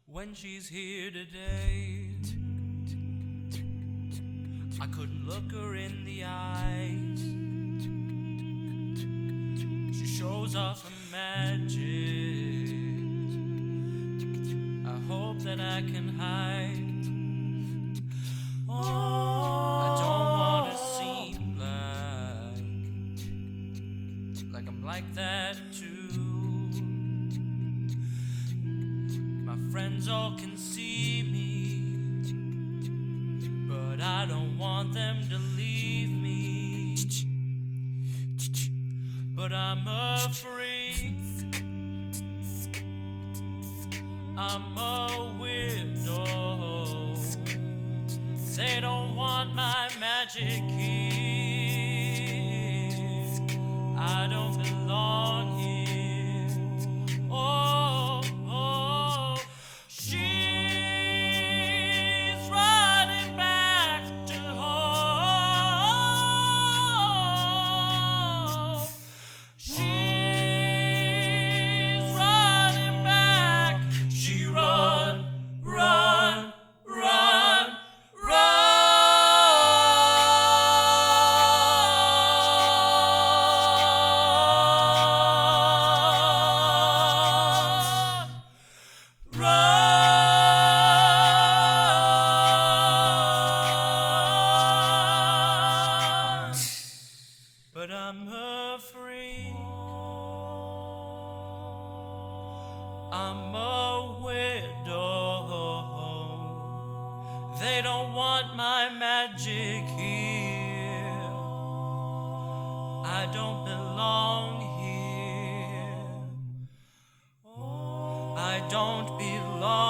when she's here today. I couldn't look her in the eyes. She shows off her magic. I hope that I can hide. I don't wanna seem like I'm like that too. My friends all can see me, but I don't want them to leave me. But I'm a freak, I'm a weirdo. They don't want my magic here. I don't belong here. Oh, oh. She's running back to home. She's running back. She run, run, run, run. Run. But I'm a freak, I'm a widow. They don't want my magic here. I don't belong here. I don't belong